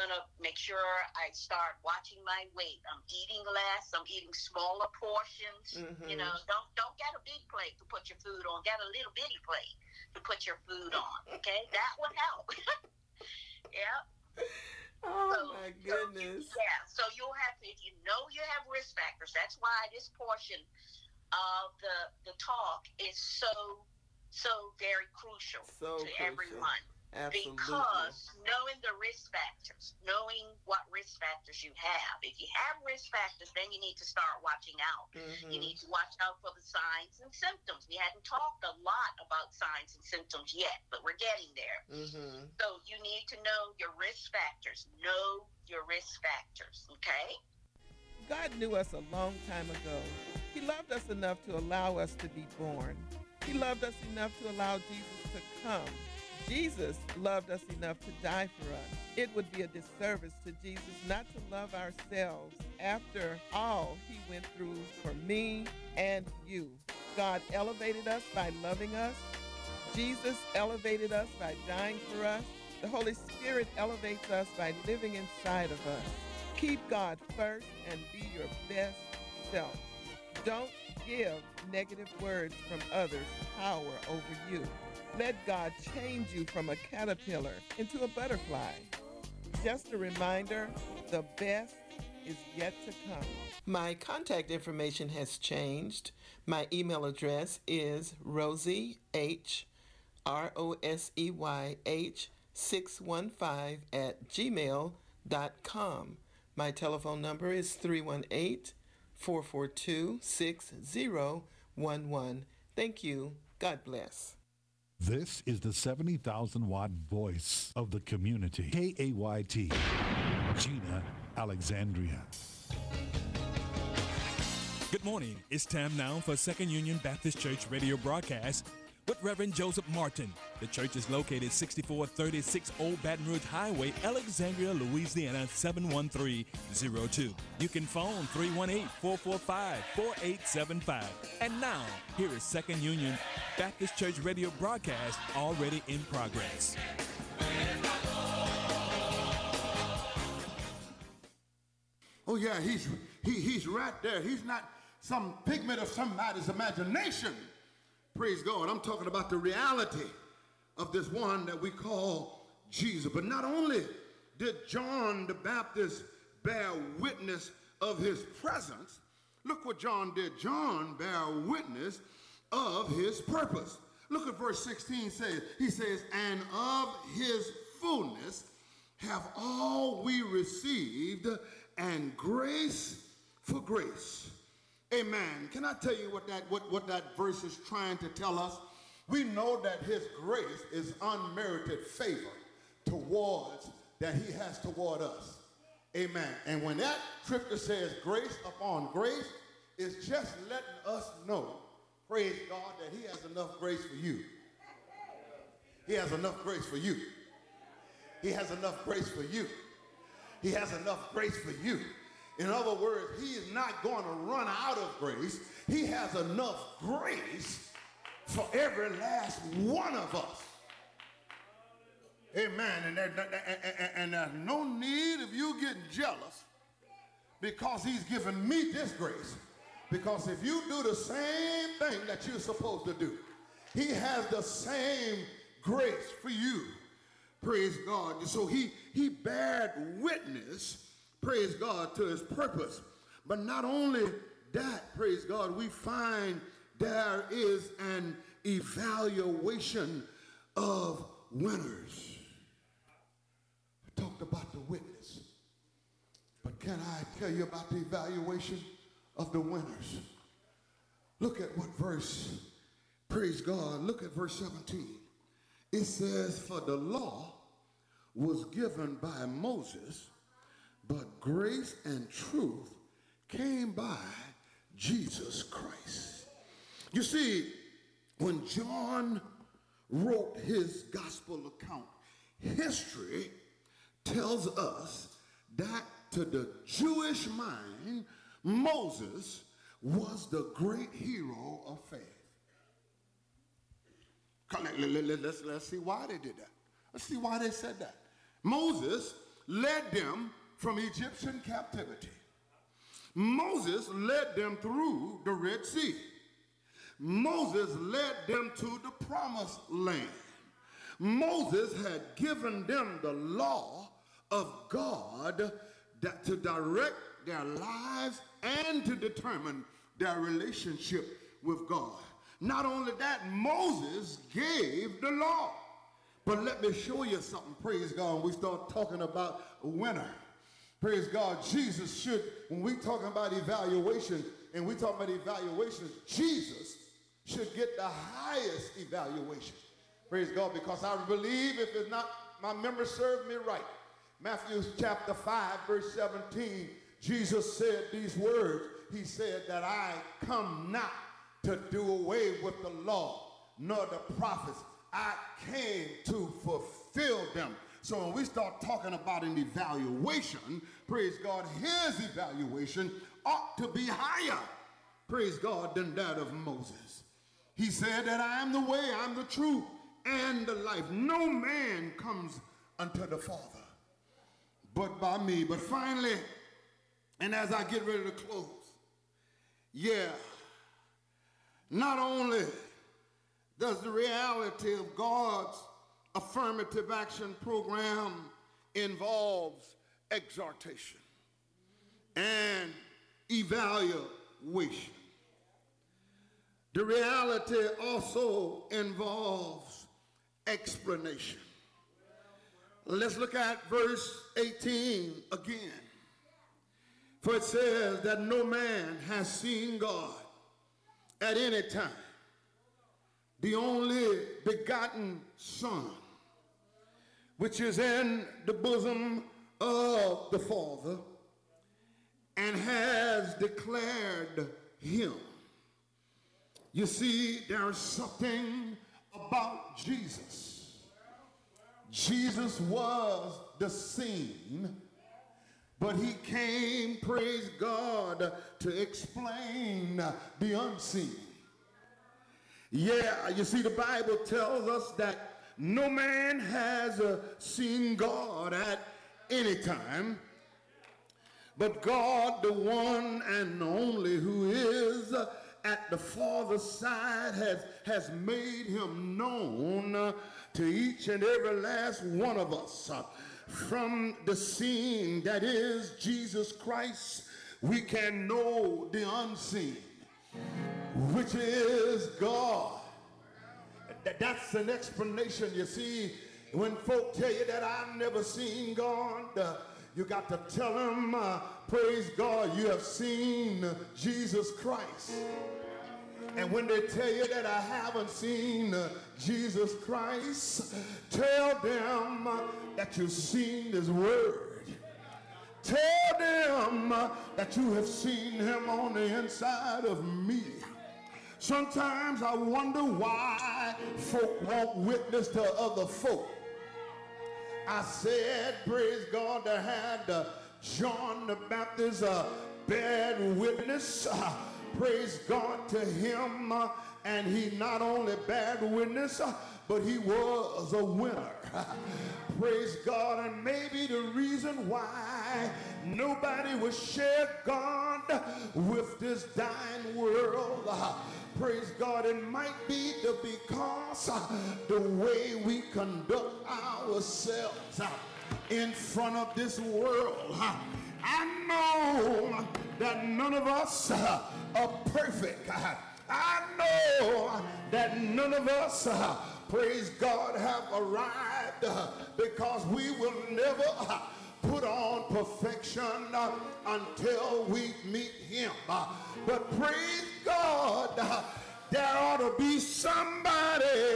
going to make sure I start watching my weight. I'm eating less. I'm eating smaller portions. You know, don't get a big plate to put your food on. Get a little bitty plate to put your food on. Okay, that would help. Yeah. Oh my goodness. So you'll have to, if you know you have risk factors. That's why this portion of the talk is so very crucial So to crucial. everyone. Absolutely. Because knowing the risk factors, knowing what risk factors you have. If you have risk factors, then you need to start watching out. You need to watch out for the signs and symptoms. We hadn't talked a lot about signs and symptoms yet, but we're getting there. So you need to know your risk factors. Know your risk factors, okay? God knew us a long time ago. He loved us enough to allow us to be born. He loved us enough to allow Jesus to come. Jesus loved us enough to die for us. It would be a disservice to Jesus not to love ourselves after all he went through for me and you. God elevated us by loving us. Jesus elevated us by dying for us. The Holy Spirit elevates us by living inside of us. Keep God first and be your best self. Don't give negative words from others power over you. Let God change you from a caterpillar into a butterfly. Just a reminder, the best is yet to come. My contact information has changed. My email address is Rosie H, ROSEYH 615 at gmail.com. My telephone number is 318-442-6011. Thank you. God bless. This is the 70,000-watt voice of the community. KAYT, Gina, Alexandria. Good morning. It's time now for Second Union Baptist Church radio broadcast with Reverend Joseph Martin. The church is located 6436 Old Baton Rouge Highway, Alexandria, Louisiana 71302. You can phone 318-445-4875. And now, here is Second Union Baptist Church radio broadcast already in progress. Oh yeah, he's right there. He's not some figment of somebody's imagination. Praise God. I'm talking about the reality of this one that we call Jesus. But not only did John the Baptist bear witness of his presence, look what John did. John bear witness of his purpose. Look at verse 16 says. He says, and of his fullness have all we received, and grace for grace. Amen. Can I tell you what that verse is trying to tell us? We know that his grace is unmerited favor towards that he has toward us. Amen. And when that scripture says grace upon grace, it's just letting us know, praise God, that he has enough grace for you. He has enough grace for you. He has enough grace for you. He has enough grace for you. In other words, he is not going to run out of grace. He has enough grace for every last one of us. Amen. And there's no need of you getting jealous because he's given me this grace. Because if you do the same thing that you're supposed to do, he has the same grace for you. Praise God. So he bared witness, praise God, to his purpose. But not only that, praise God, we find there is an evaluation of winners. We talked about the witness. But can I tell you about the evaluation of the winners? Look at what verse, praise God, look at verse 17. It says, for the law was given by Moses, but grace and truth came by Jesus Christ. You see, when John wrote his gospel account, history tells us that to the Jewish mind, Moses was the great hero of faith. Let's see why they did that. Let's see why they said that. Moses led them from Egyptian captivity. Moses led them through the Red Sea. Moses led them to the promised land. Moses had given them the law of God to direct their lives and to determine their relationship with God. Not only that, Moses gave the law. But let me show you something, praise God, when we start talking about winner. Praise God, Jesus should, when we talking about evaluation, and we talk about evaluation, Jesus should get the highest evaluation. Praise God, because I believe, if it's not, my memory served me right, Matthew chapter 5, verse 17, Jesus said these words. He said that I come not to do away with the law, nor the prophets. I came to fulfill them. So when we start talking about an evaluation, praise God, his evaluation ought to be higher, praise God, than that of Moses. He said that I am the way, I'm the truth, and the life. No man comes unto the Father but by me. But finally, and as I get ready to close, not only does the reality of God's affirmative action program involves exhortation and evaluation, the reality also involves explanation. Let's look at verse 18 again. For it says that no man has seen God at any time. The only begotten Son, which is in the bosom of the Father, and has declared him. You see, there is something about Jesus. Jesus was the seen, but he came, praise God, to explain the unseen. Yeah, you see, the Bible tells us that no man has seen God at any time, but God, the one and only, who is at the Father's side, has made him known to each and every last one of us. From the seen, that is Jesus Christ, we can know the unseen, which is God. That's an explanation. You see, when folk tell you that I've never seen God, you got to tell them, praise God, you have seen Jesus Christ. And when they tell you that I haven't seen Jesus Christ, tell them that you've seen his word. Tell them that you have seen him on the inside of me. Sometimes I wonder why folk won't witness to other folk. I said, praise God, that had John the Baptist bad witness. Praise God to him, and he not only bad witness, but he was a winner. Praise God, and maybe the reason why nobody will share God with this dying world, praise God, it might be because the way we conduct ourselves in front of this world. I know that none of us are perfect. I know that none of us, praise God, have arrived, because we will never put on perfection until we meet him. But praise God, there ought to be somebody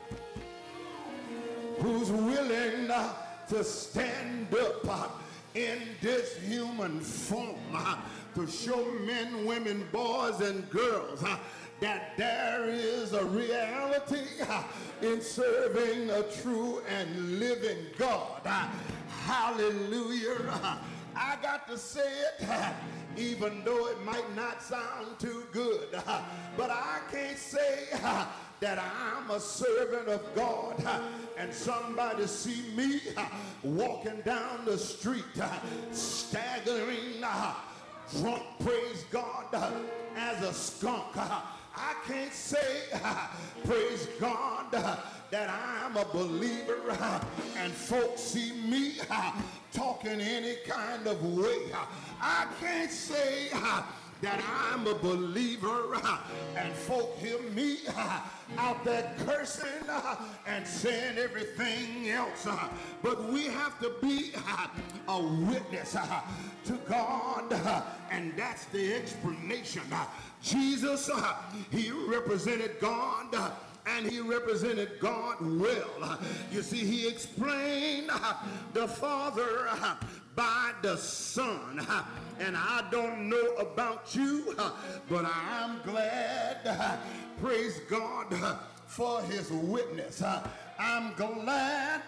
who's willing to stand up in this human form to show men, women, boys, and girls that there is a reality in serving a true and living God. Hallelujah. I got to say it, even though it might not sound too good, but I can't say that I'm a servant of God, and somebody see me walking down the street, staggering, drunk, praise God, as a skunk, I can't say, praise God, that I'm a believer, and folks see me talking any kind of way. I can't say that I'm a believer, and folk hear me out there cursing and saying everything else. But we have to be a witness to God, and that's the explanation. Jesus, he represented God, and he represented God well. You see, he explained the Father by the Son. And I don't know about you, but I'm glad, praise God, for his witness. I'm glad,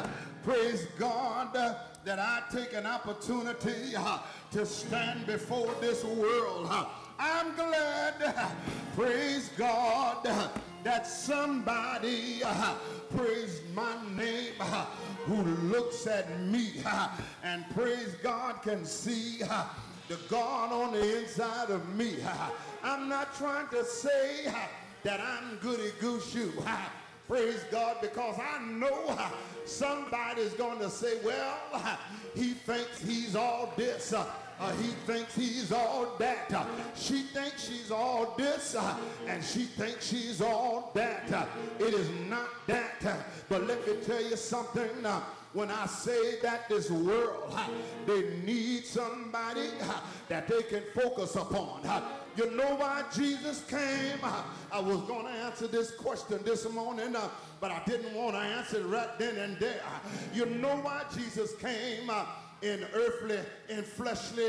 praise God, that I take an opportunity to stand before this world. I'm glad, praise God, that somebody, praise my name, who looks at me and praise God can see the God on the inside of me. I'm not trying to say that I'm goody goosey, praise God, because I know somebody's going to say, well, he thinks he's all this. He thinks he's all that. She thinks she's all this, and she thinks she's all that. It is not that. But let me tell you something. When I say that this world, they need somebody that they can focus upon. You know why Jesus came? I was going to answer this question this morning, but I didn't want to answer it right then and there. You know why Jesus came? In earthly, in fleshly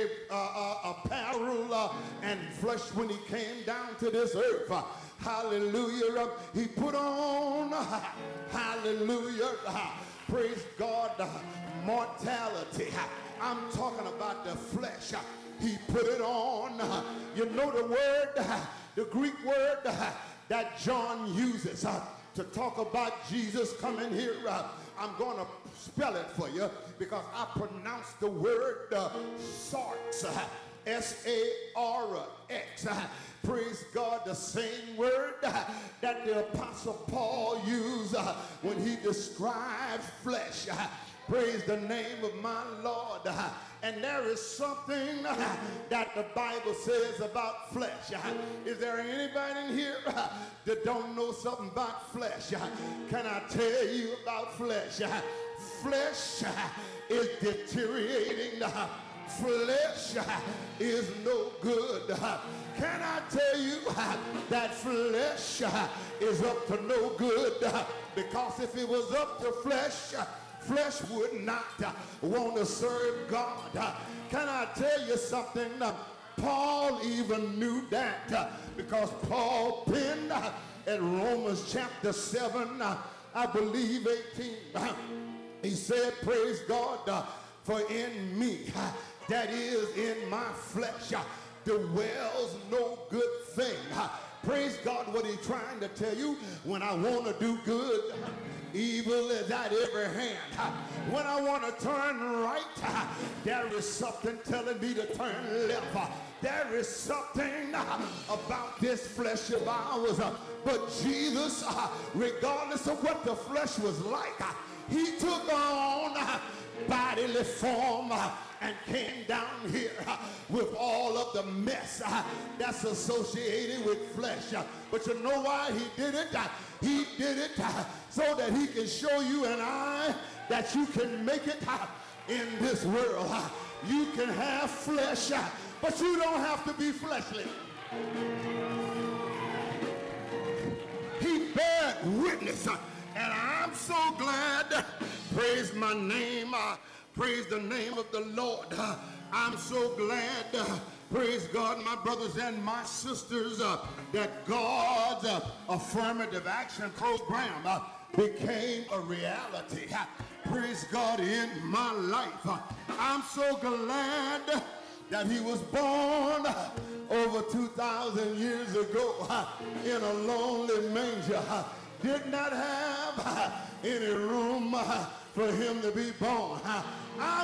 apparel and flesh when he came down to this earth. Hallelujah. He put on, hallelujah, praise God, mortality. I'm talking about the flesh. He put it on. You know the word, the Greek word that John uses to talk about Jesus coming here. I'm going to spell it for you because I pronounce the word sarx, S-A-R-X. Praise God, the same word that the Apostle Paul used when he describes flesh. Praise the name of my Lord. And there is something that the Bible says about flesh. Is there anybody in here that don't know something about flesh? Can I tell you about flesh? Flesh is deteriorating. Flesh is no good. Can I tell you that flesh is up to no good? Because if it was up to flesh, flesh would not want to serve God. Can I tell you something? Paul even knew that because Paul penned in Romans chapter 7, I believe 18, he said, praise God, for in me, that is in my flesh, dwells no good thing. Praise God, what he's trying to tell you. When I want to do good, evil is at every hand. When I want to turn right, there is something telling me to turn left. There is something about this flesh of ours. But Jesus, regardless of what the flesh was like, he took on bodily form and came down here with all of the mess that's associated with flesh. But you know why he did it? He did it so that he can show you and I that you can make it in this world. You can have flesh, but you don't have to be fleshly. He bear witness, and I'm so glad. Praise my name. Praise the name of the Lord. I'm so glad, praise God, my brothers and my sisters, that God's affirmative action program became a reality. Praise God, in my life. I'm so glad that he was born over 2,000 years ago in a lonely manger did not have any room for him to be born.